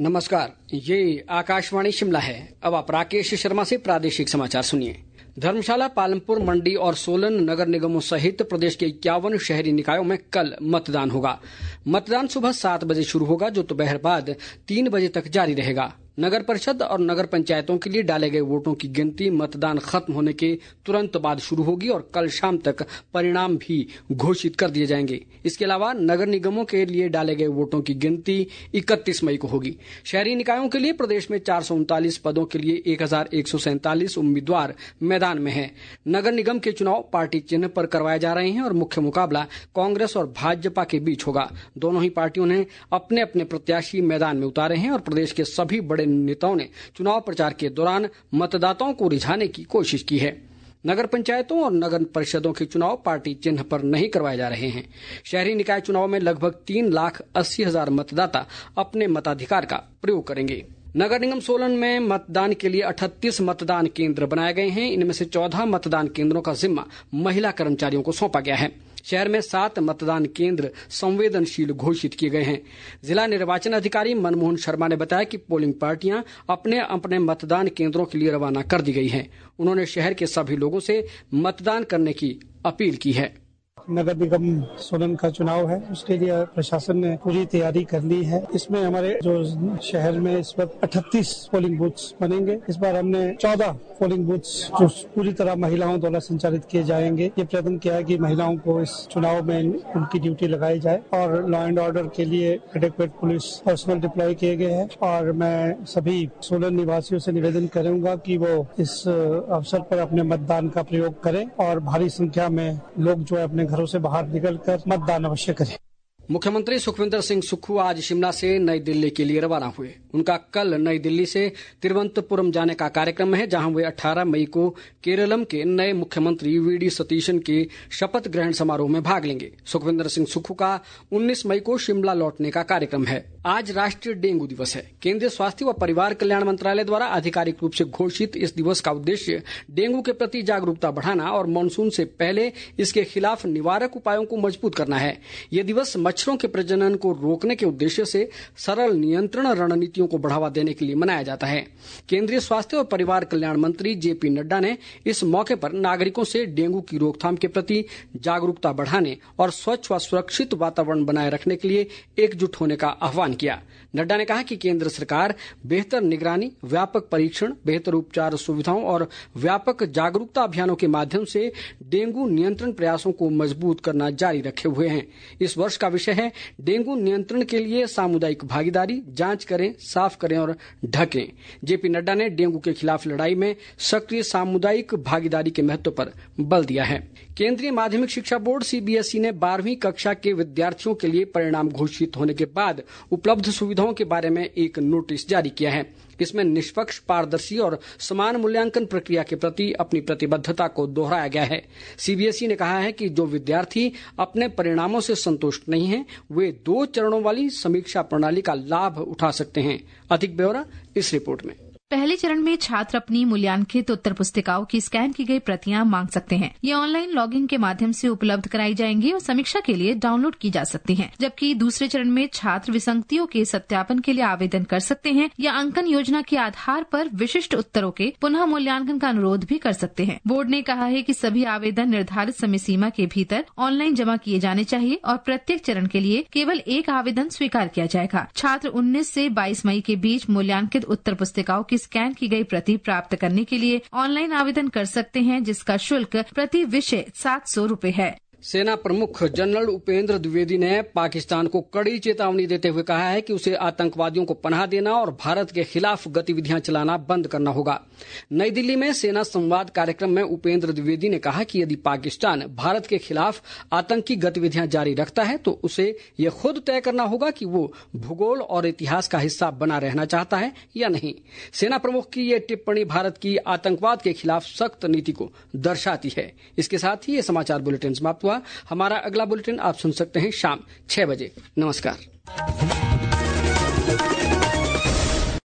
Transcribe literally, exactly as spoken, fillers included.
नमस्कार, ये आकाशवाणी शिमला है। अब आप राकेश शर्मा से प्रादेशिक समाचार सुनिए। धर्मशाला, पालमपुर, मंडी और सोलन नगर निगमों सहित प्रदेश के इक्यावन शहरी निकायों में कल मतदान होगा। मतदान सुबह सात बजे शुरू होगा, जो दोपहर बाद तीन बजे तक जारी रहेगा। नगर परिषद और नगर पंचायतों के लिए डाले गए वोटों की गिनती मतदान खत्म होने के तुरंत बाद शुरू होगी और कल शाम तक परिणाम भी घोषित कर दिए जाएंगे। इसके अलावा नगर निगमों के लिए डाले गए वोटों की गिनती इकतीस मई को होगी। शहरी निकायों के लिए प्रदेश में चार सौ उनतालीस पदों के लिए एक हजार एक सौ सैंतालीस उम्मीदवार मैदान में हैं। नगर निगम के चुनाव पार्टी चिन्ह पर करवाए जा रहे हैं और मुख्य मुकाबला कांग्रेस और भाजपा के बीच होगा। दोनों ही पार्टियों ने अपने अपने प्रत्याशी मैदान में उतारे हैं और प्रदेश के सभी बड़े नेताओं ने चुनाव प्रचार के दौरान मतदाताओं को रिझाने की कोशिश की है। नगर पंचायतों और नगर परिषदों के चुनाव पार्टी चिन्ह पर नहीं करवाए जा रहे हैं। शहरी निकाय चुनाव में लगभग तीन लाख अस्सी हजार मतदाता अपने मताधिकार का प्रयोग करेंगे। नगर निगम सोलन में मतदान के लिए अड़तीस मतदान केंद्र बनाए गए हैं। इनमें से चौदह मतदान केंद्रों का जिम्मा महिला कर्मचारियों को सौंपा गया है। शहर में सात मतदान केंद्र संवेदनशील घोषित किए गए हैं। जिला निर्वाचन अधिकारी मनमोहन शर्मा ने बताया कि पोलिंग पार्टियां अपने अपने मतदान केंद्रों के लिए रवाना कर दी गई हैं। उन्होंने शहर के सभी लोगों से मतदान करने की अपील की है। नगर निगम सोलन का चुनाव है, उसके लिए प्रशासन ने पूरी तैयारी कर ली है। इसमें हमारे जो शहर में इस वक्त अड़तीस पोलिंग बूथ्स बनेंगे। इस बार हमने चौदह पोलिंग बूथ्स जो पूरी तरह महिलाओं द्वारा संचालित किए जाएंगे। ये प्रयत्न किया है कि महिलाओं को इस चुनाव में उनकी ड्यूटी लगाई जाए और लॉ एंड ऑर्डर के लिए एडेक्वेट पुलिस पर्सनल डिप्लॉय किए गए हैं। और मैं सभी सोलन निवासियों से निवेदन करूंगा कि वो इस अवसर पर अपने मतदान का प्रयोग करें और भारी संख्या में लोग जो है अपने घरों से बाहर निकलकर मतदान अवश्य करें। मुख्यमंत्री सुखविंदर सिंह सुक्खू आज शिमला से नई दिल्ली के लिए रवाना हुए। उनका कल नई दिल्ली से तिरुवनंतपुरम जाने का कार्यक्रम है, जहां वे अठारह मई को केरलम के नए मुख्यमंत्री वी डी सतीशन के शपथ ग्रहण समारोह में भाग लेंगे। सुखविंदर सिंह सुक्खू का उन्नीस मई को शिमला लौटने का कार्यक्रम है। आज राष्ट्रीय डेंगू दिवस है। केंद्रीय स्वास्थ्य व परिवार कल्याण मंत्रालय द्वारा आधिकारिक रूप से घोषित इस दिवस का उद्देश्य डेंगू के प्रति जागरूकता बढ़ाना और मानसून से पहले इसके खिलाफ निवारक उपायों को मजबूत करना है। ये दिवस मच्छरों के प्रजनन को रोकने के उद्देश्य से सरल नियंत्रण रणनीतियों को बढ़ावा देने के लिए मनाया जाता है। केंद्रीय स्वास्थ्य और परिवार कल्याण मंत्री जेपी नड्डा ने इस मौके पर नागरिकों से डेंगू की रोकथाम के प्रति जागरूकता बढ़ाने और स्वच्छ व सुरक्षित वातावरण बनाए रखने के लिए एकजुट होने का आह्वान किया। नड्डा ने कहा कि केंद्र सरकार बेहतर निगरानी, व्यापक परीक्षण, बेहतर उपचार सुविधाओं और व्यापक जागरूकता अभियानों के माध्यम से डेंगू नियंत्रण प्रयासों को मजबूत करना जारी रखे हुए हैं। इस वर्ष का विषय है डेंगू नियंत्रण के लिए सामुदायिक भागीदारी, जांच करें, साफ करें और ढकें। जेपी नड्डा ने डेंगू के खिलाफ लड़ाई में सक्रिय सामुदायिक भागीदारी के महत्व पर बल दिया है। केंद्रीय माध्यमिक शिक्षा बोर्ड सीबीएसई ने बारहवीं कक्षा के विद्यार्थियों के लिए परिणाम घोषित होने के बाद उपलब्ध सुविधाओं के बारे में एक नोटिस जारी किया है। इसमें निष्पक्ष, पारदर्शी और समान मूल्यांकन प्रक्रिया के प्रति अपनी प्रतिबद्धता को दोहराया गया है। सीबीएसई ने कहा है कि जो विद्यार्थी अपने परिणामों से संतुष्ट नहीं हैं, वे दो चरणों वाली समीक्षा प्रणाली का लाभ उठा सकते हैं। अधिक ब्यौरा इस रिपोर्ट में। पहले चरण में छात्र अपनी मूल्यांकित उत्तर पुस्तिकाओं की स्कैन की गई प्रतियां मांग सकते हैं। ये ऑनलाइन लॉगिंग के माध्यम से उपलब्ध कराई जाएंगी और समीक्षा के लिए डाउनलोड की जा सकती हैं। जबकि दूसरे चरण में छात्र विसंगतियों के सत्यापन के लिए आवेदन कर सकते हैं या अंकन योजना के आधार पर विशिष्ट उत्तरों के पुनः मूल्यांकन का अनुरोध भी कर सकते हैं। बोर्ड ने कहा है कि सभी आवेदन निर्धारित समय सीमा के भीतर ऑनलाइन जमा किए जाने चाहिए और प्रत्येक चरण के लिए केवल एक आवेदन स्वीकार किया जाएगा। छात्र उन्नीस से बाईस मई के बीच मूल्यांकित उत्तर पुस्तिकाओं की स्कैन की गई प्रति प्राप्त करने के लिए ऑनलाइन आवेदन कर सकते हैं, जिसका शुल्क प्रति विषय सात सौ रूपये है। सेना प्रमुख जनरल उपेंद्र द्विवेदी ने पाकिस्तान को कड़ी चेतावनी देते हुए कहा है कि उसे आतंकवादियों को पनाह देना और भारत के खिलाफ गतिविधियां चलाना बंद करना होगा। नई दिल्ली में सेना संवाद कार्यक्रम में उपेंद्र द्विवेदी ने कहा कि यदि पाकिस्तान भारत के खिलाफ आतंकी गतिविधियां जारी रखता है तो उसे ये खुद तय करना होगा कि वो भूगोल और इतिहास का हिस्सा बना रहना चाहता है या नहीं। सेना प्रमुख की ये टिप्पणी भारत की आतंकवाद के खिलाफ सख्त नीति को दर्शाती है। इसके साथ ही ये समाचार बुलेटिन समाप्त हुआ। हमारा अगला बुलेटिन आप सुन सकते हैं शाम छह बजे। नमस्कार।